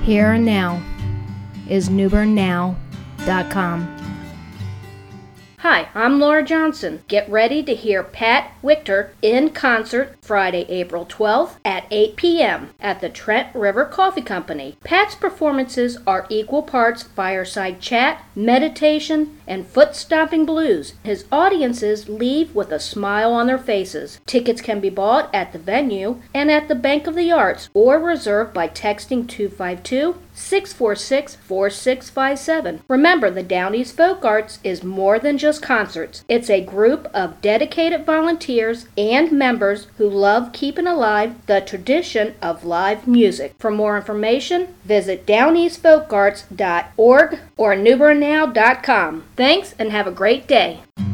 Here and now is newbernnow.com. Hi, I'm Laura Johnson. Get ready to hear Pat Wichter in concert Friday, April 12th at 8 p.m. at the Trent River Coffee Company. Pat's performances are equal parts fireside chat, meditation, and foot-stomping blues. His audiences leave with a smile on their faces. Tickets can be bought at the venue and at the Bank of the Arts or reserved by texting 252-646-4657. Remember, the Down East Folk Arts is more than just concerts. It's a group of dedicated volunteers and members who love keeping alive the tradition of live music. For more information, visit downeastfolkarts.org or newbernnow.com. Thanks and have a great day.